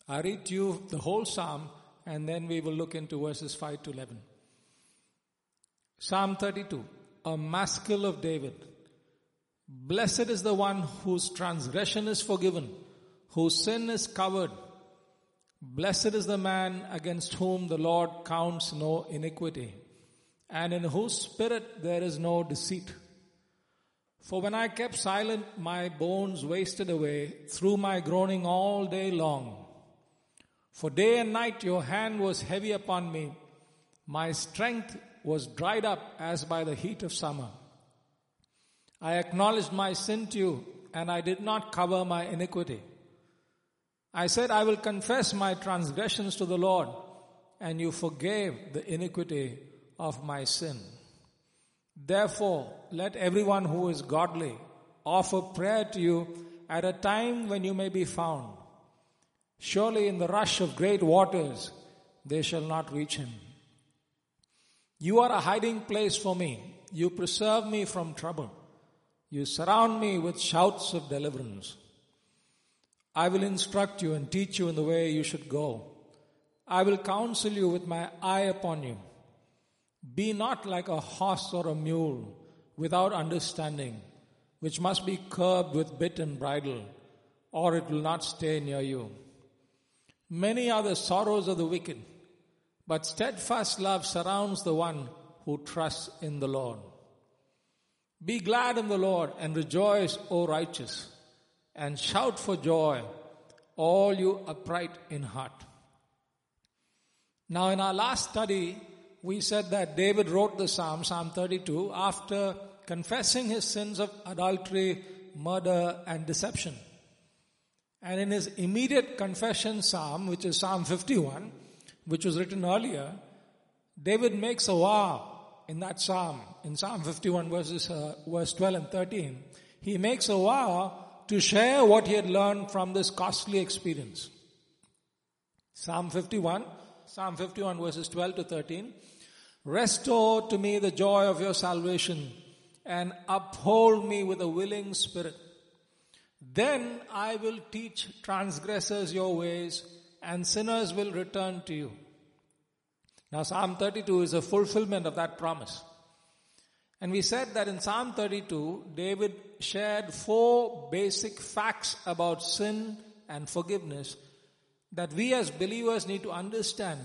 I read to you the whole psalm and then we will look into verses 5 to 11. Psalm 32, a maskil of David. Blessed is the one whose transgression is forgiven, whose sin is covered. Blessed is the man against whom the Lord counts no iniquity, and in whose spirit there is no deceit. For when I kept silent, my bones wasted away through my groaning all day long. For day and night your hand was heavy upon me. My strength was dried up as by the heat of summer. I acknowledged my sin to you, and I did not cover my iniquity. I said, I will confess my transgressions to the Lord, and you forgave the iniquity of my sin. Therefore, let everyone who is godly offer prayer to you at a time when you may be found. Surely in the rush of great waters, they shall not reach him. You are a hiding place for me. You preserve me from trouble. You surround me with shouts of deliverance. I will instruct you and teach you in the way you should go. I will counsel you with my eye upon you. Be not like a horse or a mule without understanding, which must be curbed with bit and bridle, or it will not stay near you. Many are the sorrows of the wicked, but steadfast love surrounds the one who trusts in the Lord. Be glad in the Lord and rejoice, O righteous, and shout for joy, all you upright in heart. Now in our last study, we said that David wrote the Psalm 32, after confessing his sins of adultery, murder, and deception. And in his immediate confession psalm, which is Psalm 51, which was written earlier, David makes a vow in that psalm, in Psalm 51 verse 12 and 13. He makes a vow to share what he had learned from this costly experience. Psalm 51 verses 12 to 13. Restore to me the joy of your salvation and uphold me with a willing spirit. Then I will teach transgressors your ways and sinners will return to you. Now Psalm 32 is a fulfillment of that promise. And we said that in Psalm 32, David shared 4 basic facts about sin and forgiveness that we as believers need to understand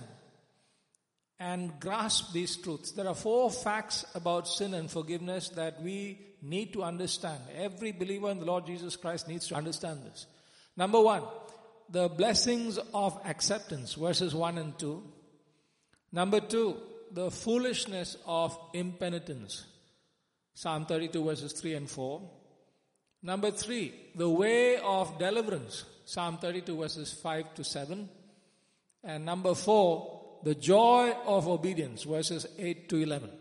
and grasp these truths. There are 4 facts about sin and forgiveness that we need to understand. Every believer in the Lord Jesus Christ needs to understand this. Number 1, the blessings of acceptance, verses 1 and 2. Number 2, the foolishness of impenitence, Psalm 32 verses 3 and 4. Number 3, the way of deliverance, Psalm 32 verses 5 to 7. And number 4, the joy of obedience, verses 8 to 11.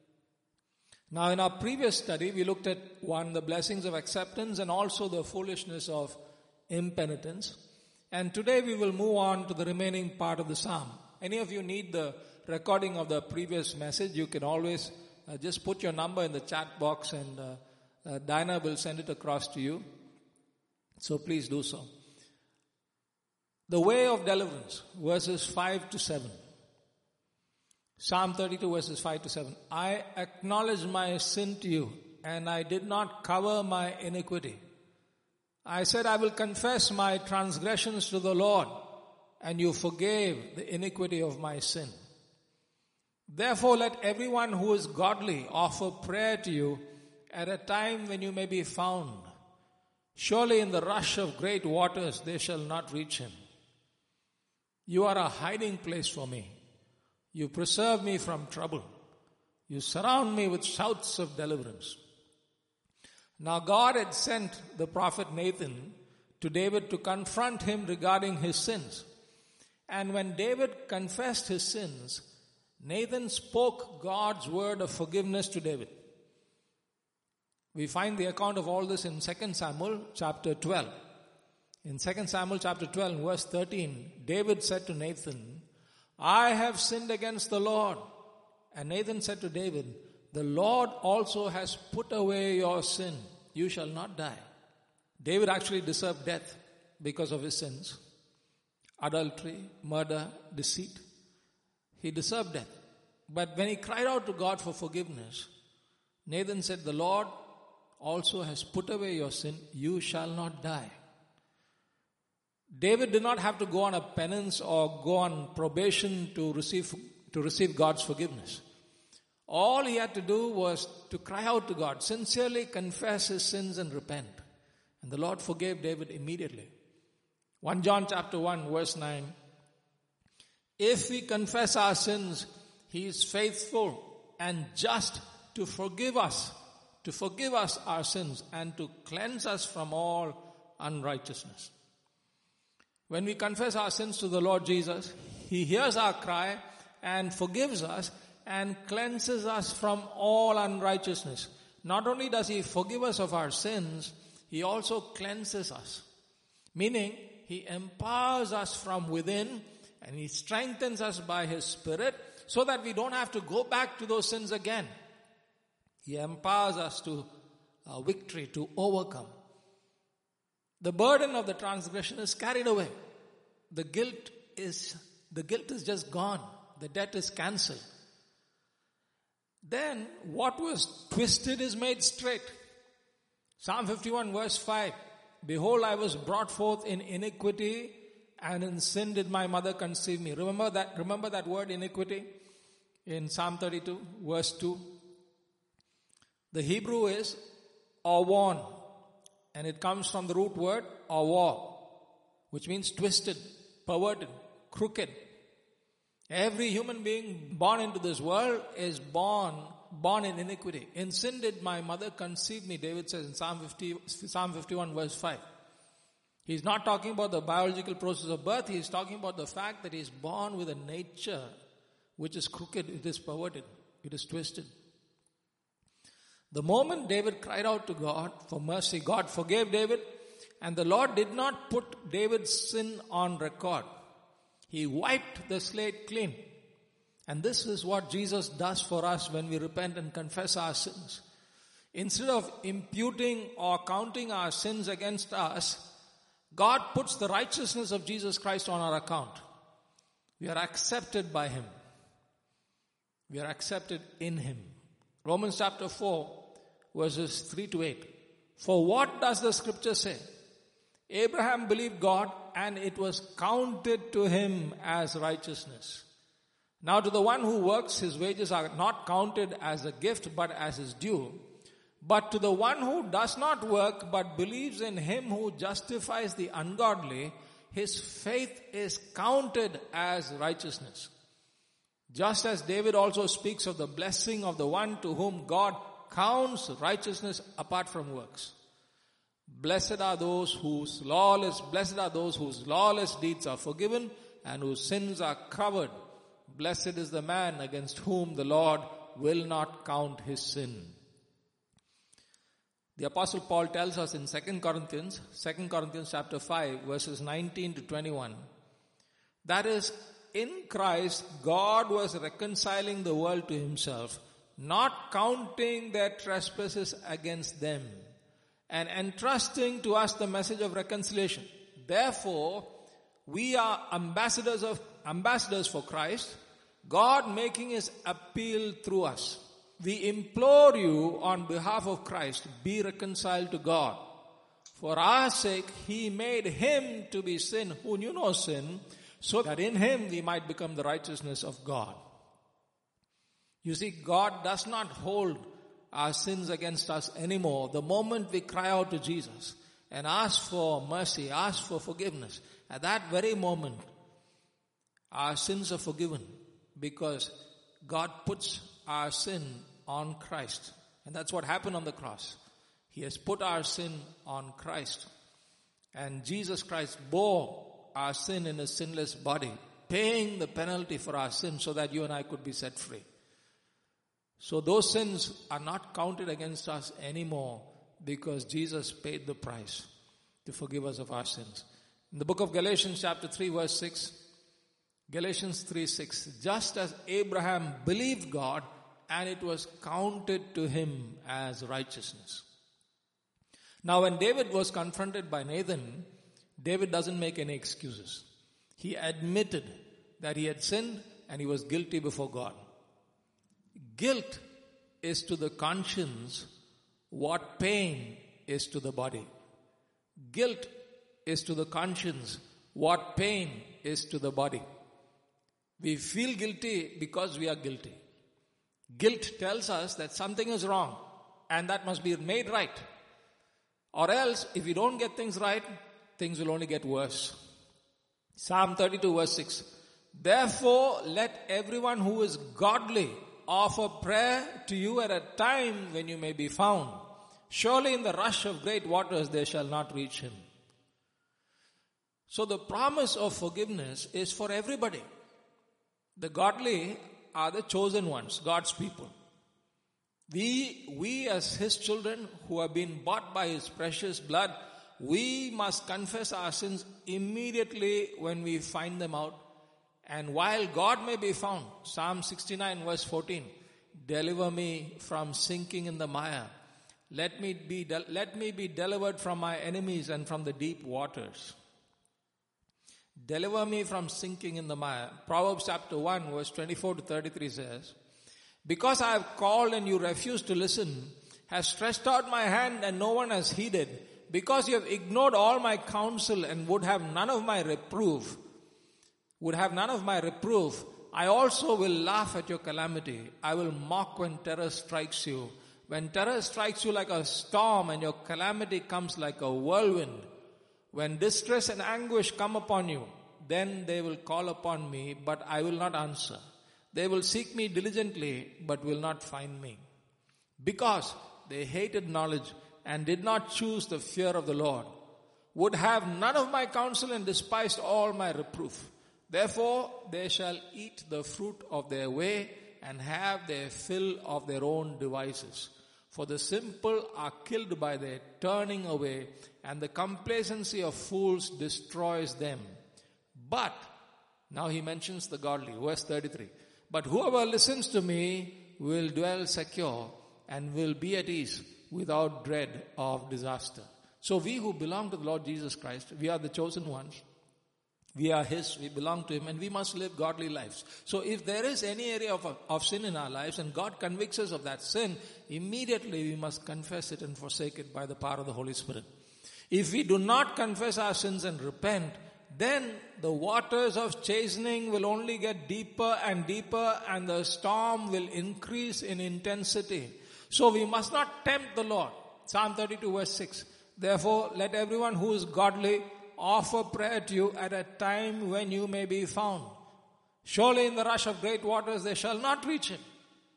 Now in our previous study, we looked at 1, the blessings of acceptance and also the foolishness of impenitence. And today we will move on to the remaining part of the psalm. Any of you need the recording of the previous message, you can always just put your number in the chat box and Dinah will send it across to you. So please do so. The way of deliverance, verses 5 to 7. Psalm 32 verses 5 to 7. I acknowledge my sin to you, and I did not cover my iniquity. I said, I will confess my transgressions to the Lord, and you forgave the iniquity of my sin. Therefore, let everyone who is godly offer prayer to you at a time when you may be found. Surely in the rush of great waters they shall not reach him. You are a hiding place for me. You preserve me from trouble. You surround me with shouts of deliverance. Now God had sent the prophet Nathan to David to confront him regarding his sins. And when David confessed his sins, Nathan spoke God's word of forgiveness to David. We find the account of all this in 2 Samuel chapter 12. In 2 Samuel chapter 12 verse 13, David said to Nathan, I have sinned against the Lord. And Nathan said to David, the Lord also has put away your sin. You shall not die. David actually deserved death because of his sins. adultery, murder, deceit. He deserved death. But when he cried out to God for forgiveness, Nathan said, the Lord also has put away your sin. You shall not die. David did not have to go on a penance or go on probation to receive God's forgiveness. All he had to do was to cry out to God, sincerely confess his sins and repent. And the Lord forgave David immediately. 1 John chapter 1 verse 9. If we confess our sins, he is faithful and just to forgive us our sins and to cleanse us from all unrighteousness. When we confess our sins to the Lord Jesus, he hears our cry and forgives us and cleanses us from all unrighteousness. Not only does he forgive us of our sins, he also cleanses us. Meaning, he empowers us from within and he strengthens us by his Spirit so that we don't have to go back to those sins again. He empowers us to victory, to overcome. The burden of the transgression is carried away. The guilt is just gone. The debt is cancelled. Then what was twisted is made straight. Psalm 51 verse 5. Behold, I was brought forth in iniquity, and in sin did my mother conceive me. Remember that word iniquity in Psalm 32 verse 2. The Hebrew is awon, and it comes from the root word awa, which means twisted, perverted, crooked. Every human being born into this world is born in iniquity. In sin did my mother conceive me, David says in Psalm 51 verse 5. He's not talking about the biological process of birth. He's talking about the fact that he's born with a nature which is crooked, it is perverted, it is twisted. The moment David cried out to God for mercy, God forgave David, and the Lord did not put David's sin on record. He wiped the slate clean. And this is what Jesus does for us when we repent and confess our sins. Instead of imputing or counting our sins against us, God puts the righteousness of Jesus Christ on our account. We are accepted by him. We are accepted in him. Romans chapter 4 verses 3 to 8. For what does the scripture say? Abraham believed God and it was counted to him as righteousness. Now to the one who works, his wages are not counted as a gift but as his due. But to the one who does not work but believes in him who justifies the ungodly, his faith is counted as righteousness. Just as David also speaks of the blessing of the one to whom God counts righteousness apart from works. Blessed are those whose lawless deeds are forgiven and whose sins are covered. Blessed is the man against whom the Lord will not count his sin. The Apostle Paul tells us in 2 Corinthians chapter 5 verses 19 to 21, that is, in Christ God was reconciling the world to himself, not counting their trespasses against them, and entrusting to us the message of reconciliation. Therefore, we are ambassadors for Christ, God making his appeal through us. We implore you on behalf of Christ, be reconciled to God. For our sake, he made him to be sin who knew no sin, so that in him we might become the righteousness of God. You see, God does not hold our sins against us anymore. The moment we cry out to Jesus and ask for mercy, ask for forgiveness, at that very moment, our sins are forgiven because God puts our sin on Christ. And that's what happened on the cross. He has put our sin on Christ. And Jesus Christ bore our sin in his sinless body, paying the penalty for our sin so that you and I could be set free. So those sins are not counted against us anymore because Jesus paid the price to forgive us of our sins. In the book of Galatians chapter 3 verse 6, Galatians 3:6, just as Abraham believed God and it was counted to him as righteousness. Now when David was confronted by Nathan, David doesn't make any excuses. He admitted that he had sinned and he was guilty before God. Guilt is to the conscience what pain is to the body. Guilt is to the conscience what pain is to the body. We feel guilty because we are guilty. Guilt tells us that something is wrong and that must be made right. Or else, if you don't get things right, things will only get worse. Psalm 32 verse 6. Therefore, let everyone who is godly offer prayer to you at a time when you may be found. Surely in the rush of great waters they shall not reach him. So the promise of forgiveness is for everybody. The godly are the chosen ones, God's people. We as his children who have been bought by his precious blood, we must confess our sins immediately when we find them out. And while God may be found, Psalm 69 verse 14, deliver me from sinking in the mire. Let me be delivered from my enemies and from the deep waters. Deliver me from sinking in the mire. Proverbs chapter 1 verse 24 to 33 says, because I have called and you refuse to listen, have stretched out my hand and no one has heeded, because you have ignored all my counsel and would have none of my reproof, I also will laugh at your calamity. I will mock when terror strikes you. When terror strikes you like a storm and your calamity comes like a whirlwind, when distress and anguish come upon you, then they will call upon me, but I will not answer. They will seek me diligently, but will not find me. Because they hated knowledge and did not choose the fear of the Lord, would have none of my counsel and despised all my reproof. Therefore they shall eat the fruit of their way and have their fill of their own devices. For the simple are killed by their turning away, and the complacency of fools destroys them. But, now he mentions the godly, verse 33. But whoever listens to me will dwell secure and will be at ease without dread of disaster. So we who belong to the Lord Jesus Christ, we are the chosen ones. We are his, we belong to him, and we must live godly lives. So if there is any area of sin in our lives and God convicts us of that sin, immediately we must confess it and forsake it by the power of the Holy Spirit. If we do not confess our sins and repent, then the waters of chastening will only get deeper and deeper, and the storm will increase in intensity. So we must not tempt the Lord. Psalm 32 verse 6. Therefore, let everyone who is godly offer prayer to you at a time when you may be found. Surely in the rush of great waters they shall not reach him.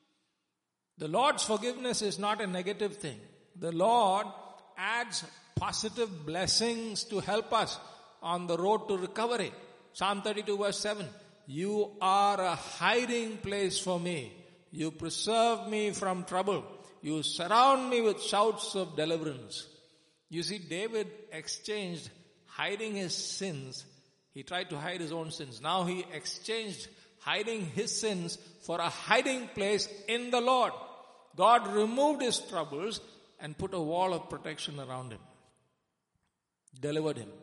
The Lord's forgiveness is not a negative thing. The Lord adds positive blessings to help us on the road to recovery. Psalm 32 verse 7. You are a hiding place for me. You preserve me from trouble. You surround me with shouts of deliverance. You see, David exchanged hiding his sins. He tried to hide his own sins. Now he exchanged hiding his sins for a hiding place in the Lord. God removed his troubles and put a wall of protection around him. Delivered him.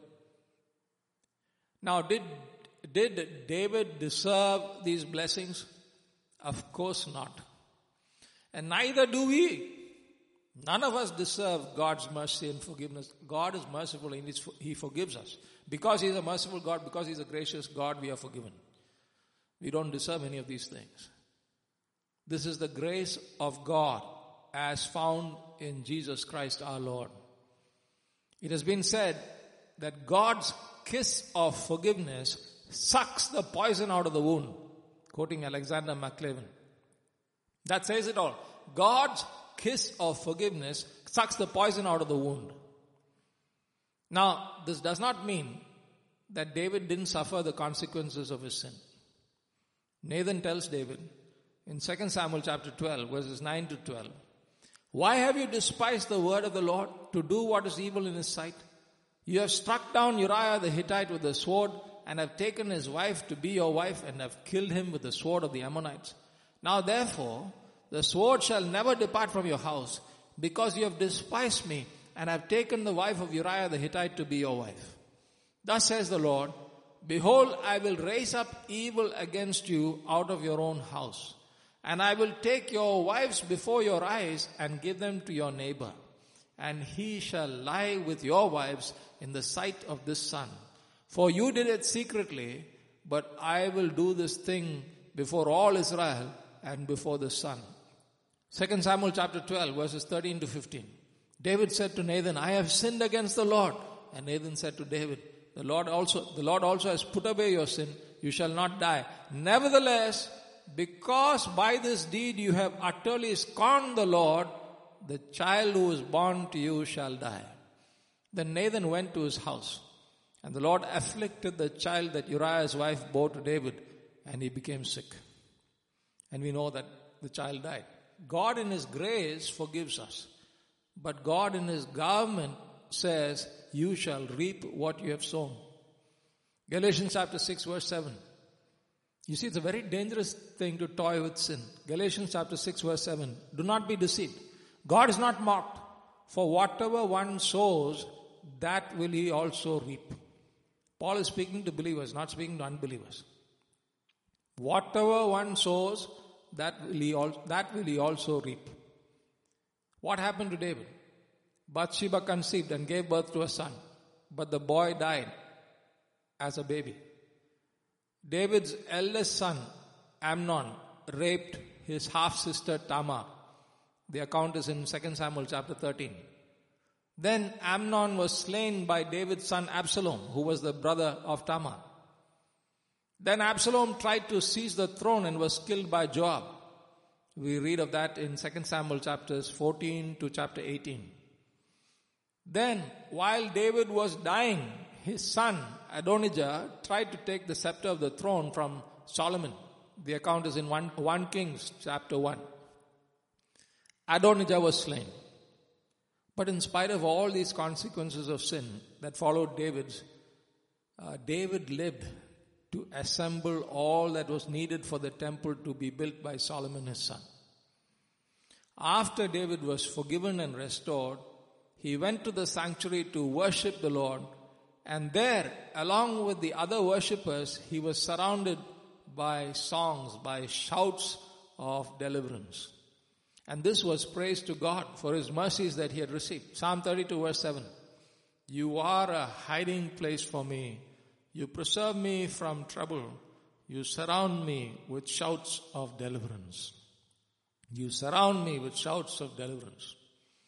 Now, did David deserve these blessings? Of course not. And neither do we. None of us deserve God's mercy and forgiveness. God is merciful and he forgives us. Because he is a merciful God, because he is a gracious God, we are forgiven. We don't deserve any of these things. This is the grace of God as found in Jesus Christ our Lord. It has been said that God's kiss of forgiveness sucks the poison out of the wound. Quoting Alexander MacLevin. That says it all. God's kiss of forgiveness sucks the poison out of the wound. Now, this does not mean that David didn't suffer the consequences of his sin. Nathan tells David in 2 Samuel chapter 12, verses 9 to 12, why have you despised the word of the Lord to do what is evil in his sight? You have struck down Uriah the Hittite with the sword and have taken his wife to be your wife and have killed him with the sword of the Ammonites. Now therefore, the sword shall never depart from your house, because you have despised me and have taken the wife of Uriah the Hittite to be your wife. Thus says the Lord, Behold, I will raise up evil against you out of your own house, and I will take your wives before your eyes and give them to your neighbor, and he shall lie with your wives in the sight of this sun. For you did it secretly, but I will do this thing before all Israel and before the sun. 2 Samuel chapter 12 verses 13 to 15. David said to Nathan, I have sinned against the Lord. And Nathan said to David, the Lord also has put away your sin. You shall not die. Nevertheless, because by this deed you have utterly scorned the Lord, the child who is born to you shall die. Then Nathan went to his house, and the Lord afflicted the child that Uriah's wife bore to David, and he became sick. And we know that the child died. God in His grace forgives us. But God in His government says, you shall reap what you have sown. Galatians chapter 6 verse 7. You see, it's a very dangerous thing to toy with sin. Galatians chapter 6 verse 7. Do not be deceived. God is not mocked. For whatever one sows, that will he also reap. Paul is speaking to believers, not speaking to unbelievers. Whatever one sows, that will he also reap. What happened to David? Bathsheba conceived and gave birth to a son, but the boy died as a baby. David's eldest son, Amnon, raped his half-sister Tamar. The account is in 2 Samuel chapter 13. Then Amnon was slain by David's son Absalom, who was the brother of Tamar. Then Absalom tried to seize the throne and was killed by Joab. We read of that in 2 Samuel chapters 14 to chapter 18. Then, while David was dying, his son Adonijah tried to take the scepter of the throne from Solomon. The account is in 1 Kings chapter 1. Adonijah was slain. But in spite of all these consequences of sin that followed David lived to assemble all that was needed for the temple to be built by Solomon his son. After David was forgiven and restored, he went to the sanctuary to worship the Lord, and there, along with the other worshippers, he was surrounded by songs, by shouts of deliverance. And this was praise to God for His mercies that he had received. Psalm 32 verse 7. You are a hiding place for me. You preserve me from trouble. You surround me with shouts of deliverance. You surround me with shouts of deliverance.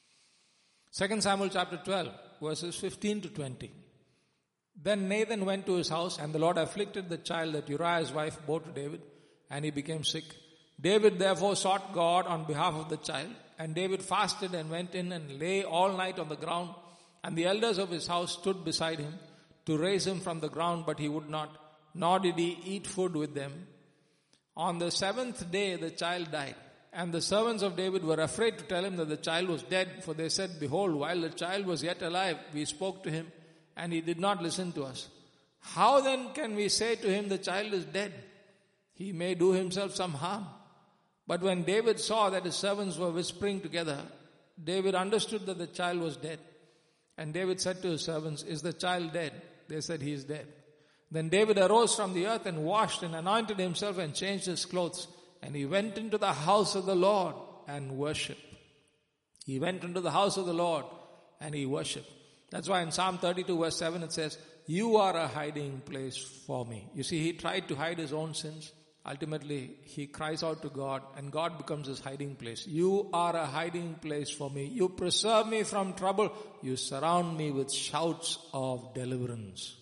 2 Samuel chapter 12 verses 15 to 20. Then Nathan went to his house, and the Lord afflicted the child that Uriah's wife bore to David, and he became sick. David therefore sought God on behalf of the child, and David fasted and went in and lay all night on the ground, and the elders of his house stood beside him to raise him from the ground, but he would not, nor did he eat food with them. On the seventh day the child died, and the servants of David were afraid to tell him that the child was dead, for they said, Behold, while the child was yet alive, we spoke to him, and he did not listen to us. How then can we say to him, the child is dead? He may do himself some harm. But when David saw that his servants were whispering together, David understood that the child was dead. And David said to his servants, Is the child dead? They said, He is dead. Then David arose from the earth and washed and anointed himself and changed his clothes. And he went into the house of the Lord and worshipped. He went into the house of the Lord and he worshipped. That's why in Psalm 32 verse 7 it says, You are a hiding place for me. You see, he tried to hide his own sins. Ultimately, he cries out to God, and God becomes his hiding place. You are a hiding place for me. You preserve me from trouble. You surround me with shouts of deliverance.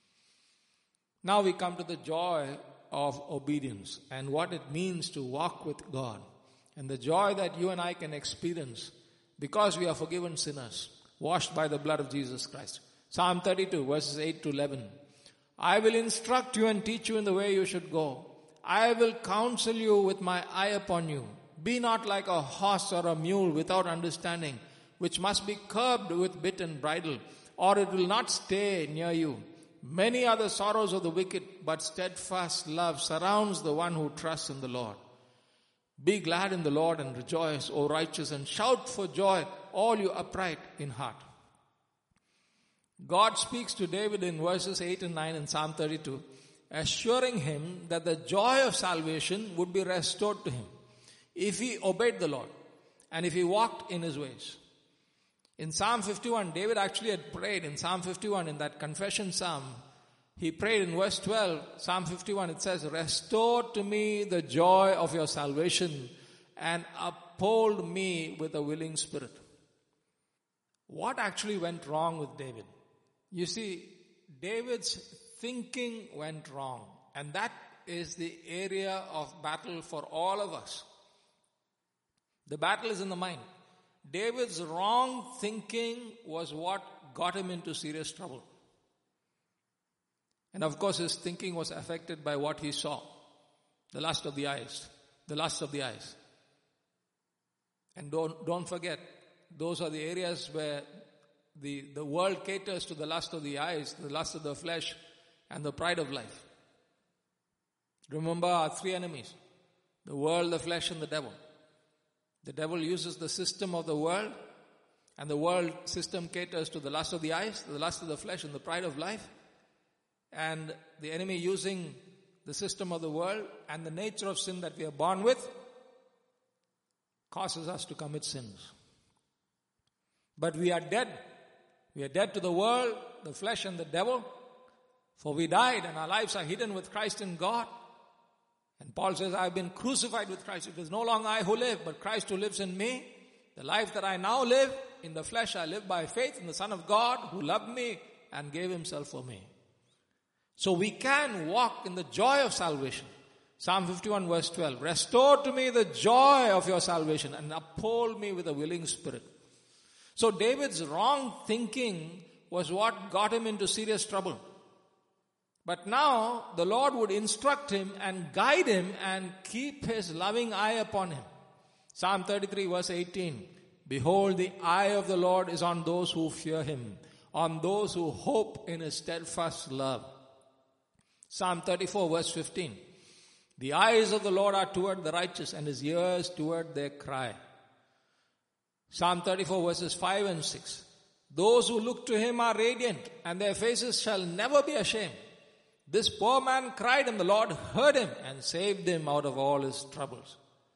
Now we come to the joy of obedience and what it means to walk with God, and the joy that you and I can experience because we are forgiven sinners, washed by the blood of Jesus Christ. Psalm 32 verses 8 to 11. I will instruct you and teach you in the way you should go. I will counsel you with my eye upon you. Be not like a horse or a mule without understanding, which must be curbed with bit and bridle, or it will not stay near you. Many are the sorrows of the wicked, but steadfast love surrounds the one who trusts in the Lord. Be glad in the Lord and rejoice, O righteous, and shout for joy, all you upright in heart. God speaks to David in verses 8 and 9 in Psalm 32, assuring him that the joy of salvation would be restored to him if he obeyed the Lord and if he walked in his ways. In Psalm 51, David actually had prayed in Psalm 51, in that confession psalm, he prayed in verse 12, Psalm 51, it says, restore to me the joy of your salvation and uphold me with a willing spirit. What actually went wrong with David? You see, David's thinking went wrong. And that is the area of battle for all of us. The battle is in the mind. David's wrong thinking was what got him into serious trouble. And of course his thinking was affected by what he saw. The lust of the eyes. The lust of the eyes. And don't forget, those are the areas where the world caters to the lust of the eyes, the lust of the flesh, and the pride of life. Remember our three enemies. The world, the flesh, and the devil. The devil uses the system of the world, and the world system caters to the lust of the eyes, the lust of the flesh, and the pride of life. And the enemy using the system of the world and the nature of sin that we are born with causes us to commit sins. But we are dead. We are dead to the world, the flesh, and the devil. For we died and our lives are hidden with Christ in God. And Paul says, I have been crucified with Christ. It is no longer I who live, but Christ who lives in me. The life that I now live, in the flesh I live by faith in the Son of God who loved me and gave himself for me. So we can walk in the joy of salvation. Psalm 51 verse 12. Restore to me the joy of your salvation and uphold me with a willing spirit. So David's wrong thinking was what got him into serious trouble. But now the Lord would instruct him and guide him and keep his loving eye upon him. Psalm 33 verse 18. Behold, the eye of the Lord is on those who fear him, on those who hope in his steadfast love. Psalm 34 verse 15. The eyes of the Lord are toward the righteous and his ears toward their cry. Psalm 34 verses 5 and 6. Those who look to him are radiant and their faces shall never be ashamed. This poor man cried and the Lord heard him and saved him out of all his troubles.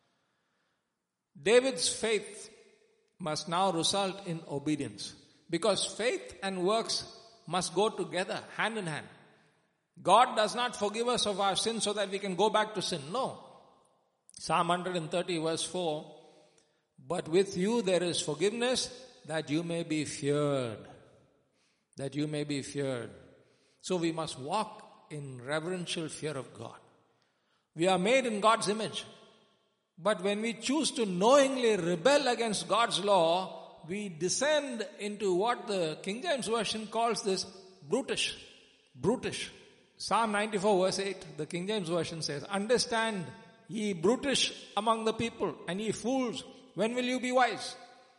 David's faith must now result in obedience, because faith and works must go together, hand in hand. God does not forgive us of our sins so that we can go back to sin. No. Psalm 130 verse 4. But with you there is forgiveness that you may be feared. That you may be feared. So we must walk in reverential fear of God. We are made in God's image. But when we choose to knowingly rebel against God's law, we descend into what the King James Version calls this brutish. Brutish. Psalm 94 verse 8, the King James Version says, understand, ye brutish among the people, and ye fools, when will you be wise?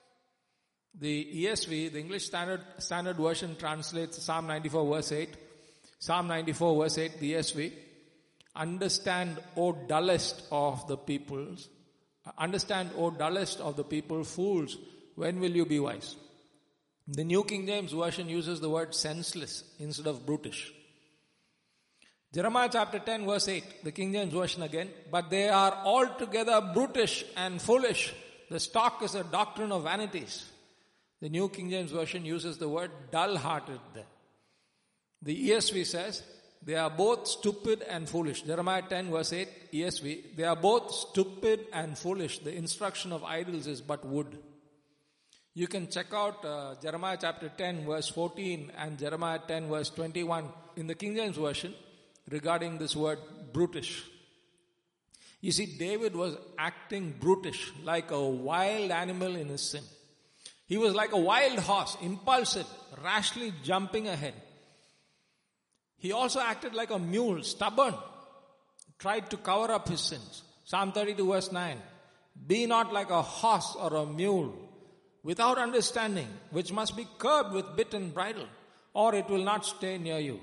The ESV, the English Standard Version, translates Psalm 94 verse 8. Psalm 94 verse 8, the ESV. Understand, O dullest of the peoples. Understand, O dullest of the people, fools, when will you be wise? The New King James Version uses the word senseless instead of brutish. Jeremiah chapter 10 verse 8, the King James Version again. But they are altogether brutish and foolish. The stock is a doctrine of vanities. The New King James Version uses the word dull-hearted there. The ESV says, they are both stupid and foolish. Jeremiah 10 verse 8, ESV, they are both stupid and foolish. The instruction of idols is but wood. You can check out Jeremiah chapter 10 verse 14 and Jeremiah 10 verse 21 in the King James Version regarding this word brutish. You see, David was acting brutish, like a wild animal in his sin. He was like a wild horse, impulsive, rashly jumping ahead. He also acted like a mule, stubborn, tried to cover up his sins. Psalm 32 verse 9. Be not like a horse or a mule, without understanding, which must be curbed with bit and bridle, or it will not stay near you.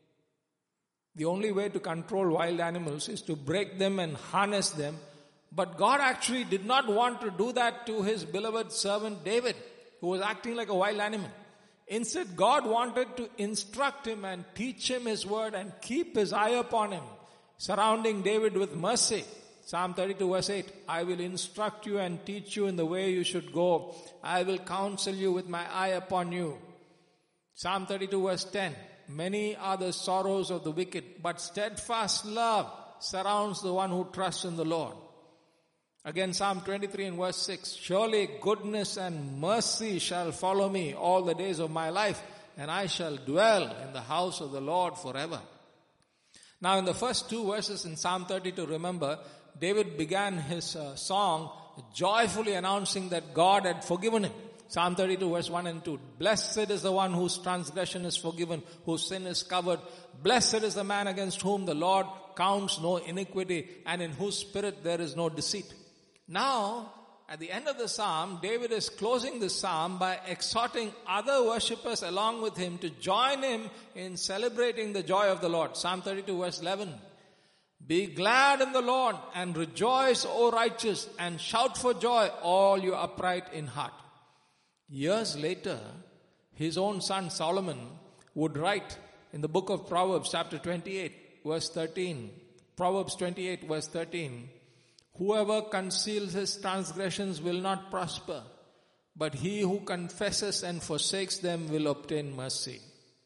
The only way to control wild animals is to break them and harness them. But God actually did not want to do that to his beloved servant David, who was acting like a wild animal. Instead, God wanted to instruct him and teach him his word and keep his eye upon him, surrounding David with mercy. Psalm 32 verse 8, I will instruct you and teach you in the way you should go. I will counsel you with my eye upon you. Psalm 32 verse 10, many are the sorrows of the wicked, but steadfast love surrounds the one who trusts in the Lord. Again, Psalm 23 and verse 6, surely goodness and mercy shall follow me all the days of my life, and I shall dwell in the house of the Lord forever. Now in the first two verses in Psalm 32, remember, David began his song joyfully announcing that God had forgiven him. Psalm 32 verse 1 and 2. Blessed is the one whose transgression is forgiven, whose sin is covered. Blessed is the man against whom the Lord counts no iniquity, and in whose spirit there is no deceit. Now, at the end of the psalm, David is closing the psalm by exhorting other worshippers along with him to join him in celebrating the joy of the Lord. Psalm 32 verse 11. Be glad in the Lord and rejoice, O righteous, and shout for joy, all you upright in heart. Years later, his own son Solomon would write in the book of Proverbs chapter 28 verse 13. Proverbs 28 verse 13. Whoever conceals his transgressions will not prosper, but he who confesses and forsakes them will obtain mercy.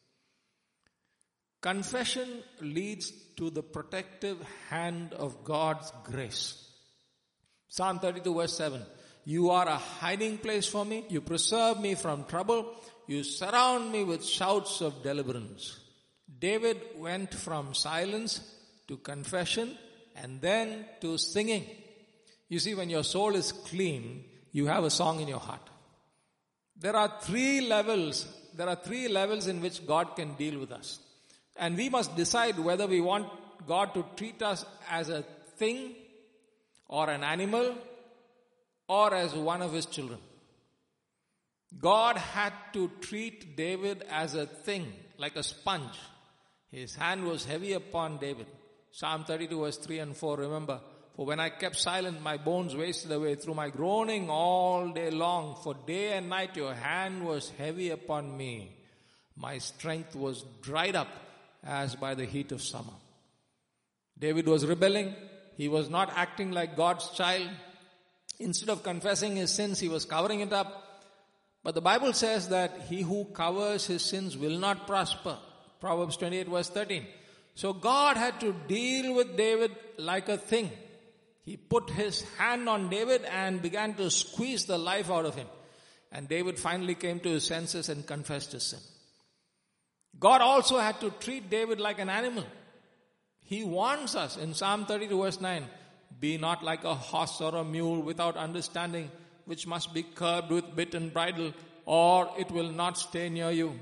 Confession leads to the protective hand of God's grace. Psalm 32 verse 7. You are a hiding place for me. You preserve me from trouble. You surround me with shouts of deliverance. David went from silence to confession and then to singing. You see, when your soul is clean, you have a song in your heart. There are three levels in which God can deal with us. And we must decide whether we want God to treat us as a thing or an animal or as one of his children. God had to treat David as a thing, like a sponge. His hand was heavy upon David. Psalm 32 verse 3 and 4, remember, for when I kept silent, my bones wasted away through my groaning all day long. For day and night your hand was heavy upon me. My strength was dried up as by the heat of summer. David was rebelling. He was not acting like God's child. Instead of confessing his sins, he was covering it up. But the Bible says that he who covers his sins will not prosper. Proverbs 28 verse 13. So God had to deal with David like a thing. He put his hand on David and began to squeeze the life out of him. And David finally came to his senses and confessed his sin. God also had to treat David like an animal. He warns us in Psalm 32 verse 9, be not like a horse or a mule without understanding, which must be curbed with bit and bridle, or it will not stay near you.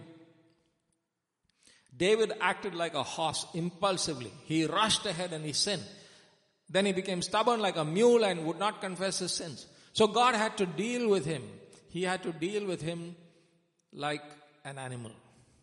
David acted like a horse impulsively. He rushed ahead and he sinned. Then he became stubborn like a mule and would not confess his sins. So God had to deal with him. He had to deal with him like an animal.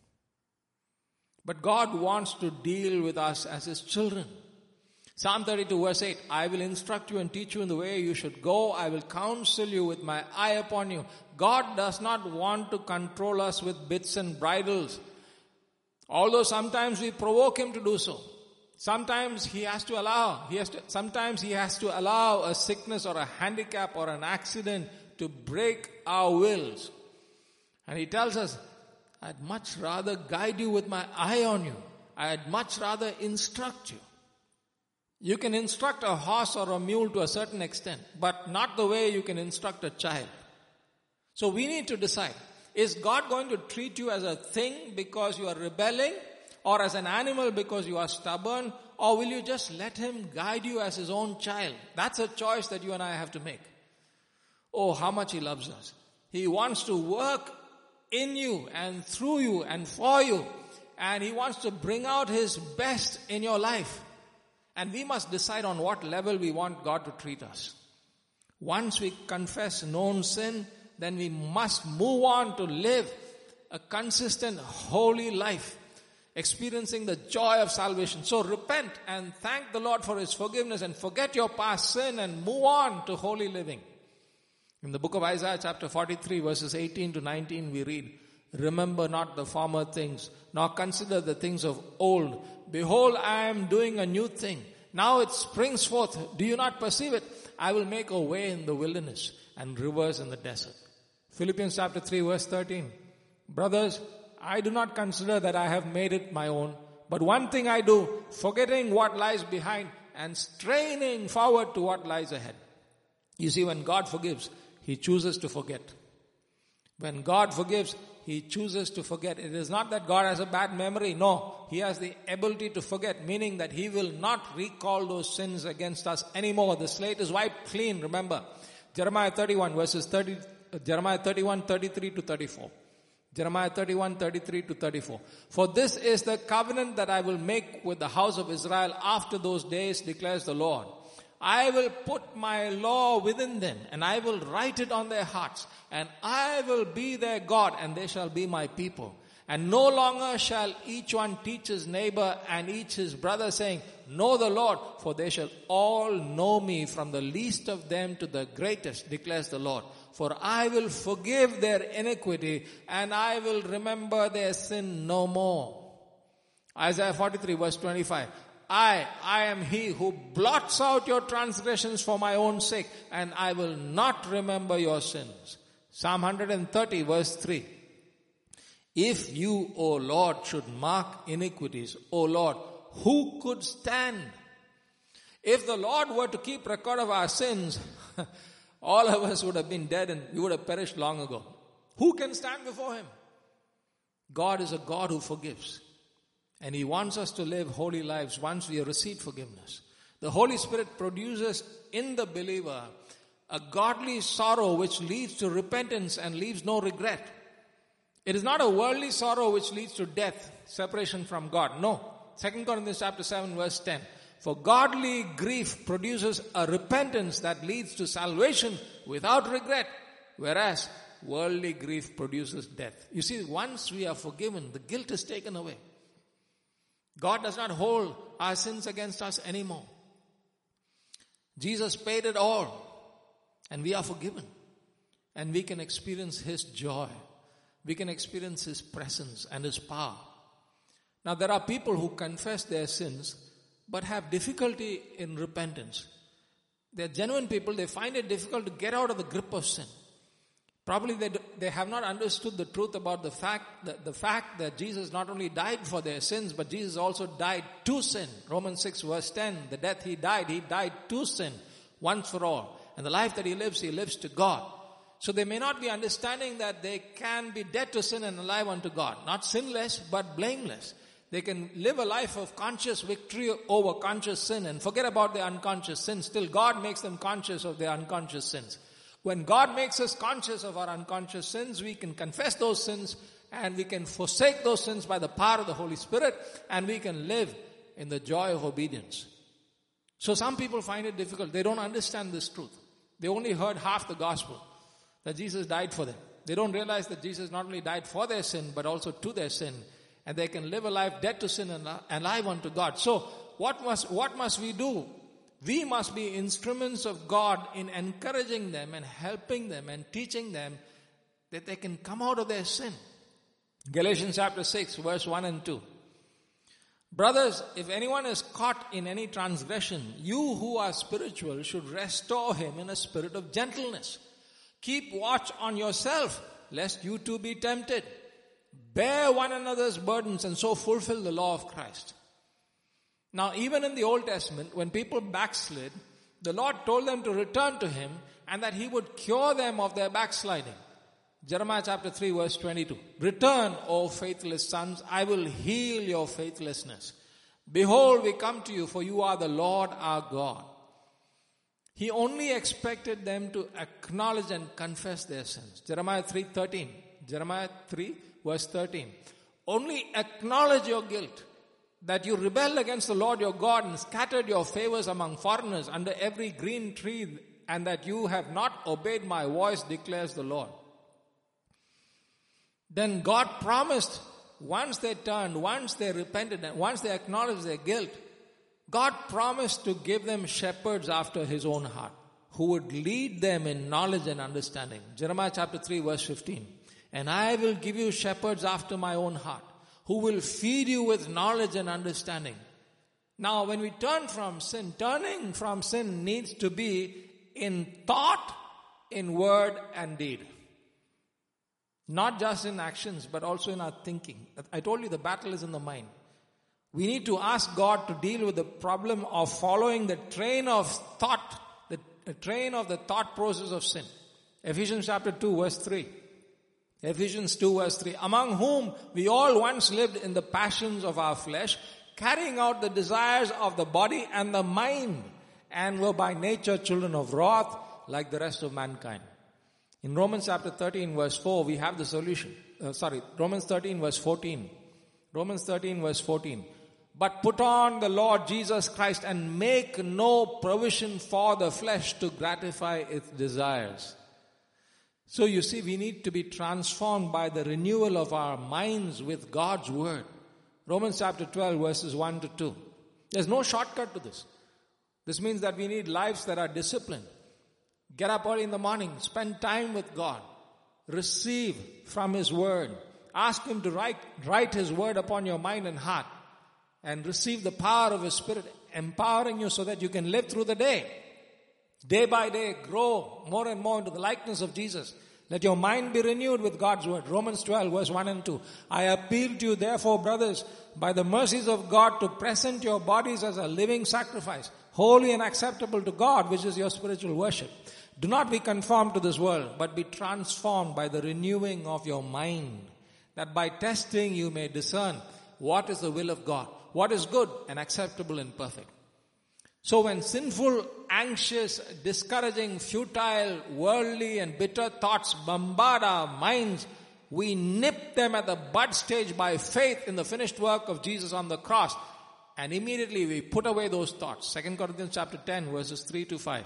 But God wants to deal with us as his children. Psalm 32 verse 8, I will instruct you and teach you in the way you should go. I will counsel you with my eye upon you. God does not want to control us with bits and bridles. Although sometimes we provoke him to do so. Sometimes he has to allow a sickness or a handicap or an accident to break our wills. And he tells us, I'd much rather guide you with my eye on you. I'd much rather instruct you. You can instruct a horse or a mule to a certain extent, but not the way you can instruct a child. So we need to decide, is God going to treat you as a thing because you are rebelling, or as an animal because you are stubborn, or will you just let him guide you as his own child? That's a choice that you and I have to make. Oh, how much he loves us. He wants to work in you and through you and for you, and he wants to bring out his best in your life. And we must decide on what level we want God to treat us. Once we confess known sin, then we must move on to live a consistent, holy life, experiencing the joy of salvation. So repent and thank the Lord for his forgiveness and forget your past sin and move on to holy living. In the book of Isaiah chapter 43 verses 18 to 19 we read, Remember not the former things, nor consider the things of old. Behold, I am doing a new thing. Now it springs forth. Do you not perceive it? I will make a way in the wilderness and rivers in the desert. Philippians chapter 3 verse 13. Brothers, I do not consider that I have made it my own, but one thing I do, forgetting what lies behind and straining forward to what lies ahead. You see, when God forgives, He chooses to forget. When God forgives, He chooses to forget. It is not that God has a bad memory. No, He has the ability to forget, meaning that He will not recall those sins against us anymore. The slate is wiped clean, remember. Jeremiah 31 33 to 34. Jeremiah 31, 33 to 34. For this is the covenant that I will make with the house of Israel after those days, declares the Lord. I will put my law within them, and I will write it on their hearts, and I will be their God, and they shall be my people. And no longer shall each one teach his neighbor and each his brother, saying, Know the Lord, for they shall all know me, from the least of them to the greatest, declares the Lord. For I will forgive their iniquity, and I will remember their sin no more. Isaiah 43 verse 25. I am He who blots out your transgressions for my own sake, and I will not remember your sins. Psalm 130 verse 3. If you, O Lord, should mark iniquities, O Lord, who could stand? If the Lord were to keep record of our sins, all of us would have been dead and we would have perished long ago. Who can stand before Him? God is a God who forgives. And He wants us to live holy lives once we have received forgiveness. The Holy Spirit produces in the believer a godly sorrow which leads to repentance and leaves no regret. It is not a worldly sorrow which leads to death, separation from God. No. 2 Corinthians chapter 7 verse 10. For godly grief produces a repentance that leads to salvation without regret, whereas worldly grief produces death. You see, once we are forgiven, the guilt is taken away. God does not hold our sins against us anymore. Jesus paid it all, and we are forgiven. And we can experience His joy. We can experience His presence and His power. Now there are people who confess their sins, but have difficulty in repentance. They're genuine people. They find it difficult to get out of the grip of sin. Probably they have not understood the truth about the fact that Jesus not only died for their sins, but Jesus also died to sin. Romans 6 verse 10, the death He died to sin once for all. And the life that He lives to God. So they may not be understanding that they can be dead to sin and alive unto God. Not sinless, but blameless. They can live a life of conscious victory over conscious sin and forget about their unconscious sins. Still, God makes them conscious of their unconscious sins. When God makes us conscious of our unconscious sins, we can confess those sins and we can forsake those sins by the power of the Holy Spirit, and we can live in the joy of obedience. So some people find it difficult. They don't understand this truth. They only heard half the gospel, that Jesus died for them. They don't realize that Jesus not only died for their sin, but also to their sin. And they can live a life dead to sin and alive unto God. So what must we do? We must be instruments of God in encouraging them and helping them and teaching them that they can come out of their sin. Galatians chapter 6 verse 1 and 2. Brothers, if anyone is caught in any transgression, you who are spiritual should restore him in a spirit of gentleness. Keep watch on yourself, lest you too be tempted. Bear one another's burdens and so fulfill the law of Christ. Now, even in the Old Testament, when people backslid, the Lord told them to return to Him and that He would cure them of their backsliding. Jeremiah chapter 3 verse 22. Return, O faithless sons, I will heal your faithlessness. Behold, we come to you, for you are the Lord our God. He only expected them to acknowledge and confess their sins. Jeremiah 3:13. Jeremiah 3 verse 13. Only acknowledge your guilt, that you rebelled against the Lord your God and scattered your favors among foreigners under every green tree, and that you have not obeyed my voice, declares the Lord. Then God promised, once they turned, once they repented, and once they acknowledged their guilt, God promised to give them shepherds after His own heart, who would lead them in knowledge and understanding. Jeremiah chapter 3 verse 15. And I will give you shepherds after my own heart, who will feed you with knowledge and understanding. Now, when we turn from sin, turning from sin needs to be in thought, in word and deed. Not just in actions, but also in our thinking. I told you the battle is in the mind. We need to ask God to deal with the problem of following the train of thought, the train of the thought process of sin. Ephesians chapter 2 verse 3. Ephesians 2 verse 3. Among whom we all once lived in the passions of our flesh, carrying out the desires of the body and the mind, and were by nature children of wrath like the rest of mankind. In Romans chapter 13 verse 4, we have the solution. Romans 13 verse 14. Romans 13 verse 14. But put on the Lord Jesus Christ and make no provision for the flesh to gratify its desires. So you see, we need to be transformed by the renewal of our minds with God's word. Romans chapter 12 verses 1 to 2. There's no shortcut to this. This means that we need lives that are disciplined. Get up early in the morning, spend time with God, receive from His word, ask Him to write His word upon your mind and heart, and receive the power of His Spirit empowering you so that you can live through the day. Day by day, grow more and more into the likeness of Jesus. Let your mind be renewed with God's word. Romans 12 verse 1 and 2. I appeal to you therefore, brothers, by the mercies of God, to present your bodies as a living sacrifice, holy and acceptable to God, which is your spiritual worship. Do not be conformed to this world, but be transformed by the renewing of your mind, that by testing you may discern what is the will of God, what is good and acceptable and perfect. So when sinful, anxious, discouraging, futile, worldly and bitter thoughts bombard our minds, we nip them at the bud stage by faith in the finished work of Jesus on the cross, and immediately we put away those thoughts. 2 Corinthians chapter 10 verses 3 to 5.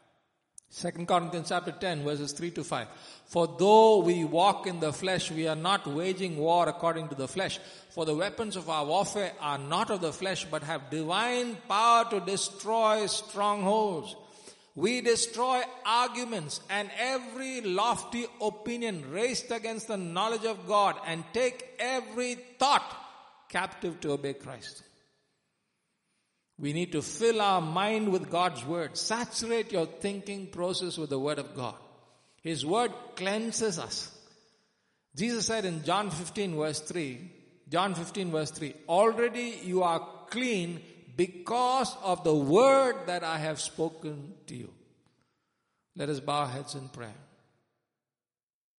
2 Corinthians chapter 10 verses 3 to 5. For though we walk in the flesh, we are not waging war according to the flesh. For the weapons of our warfare are not of the flesh, but have divine power to destroy strongholds. We destroy arguments and every lofty opinion raised against the knowledge of God, and take every thought captive to obey Christ. We need to fill our mind with God's word. Saturate your thinking process with the word of God. His word cleanses us. Jesus said in John 15 verse 3, already you are clean because of the word that I have spoken to you. Let us bow our heads in prayer.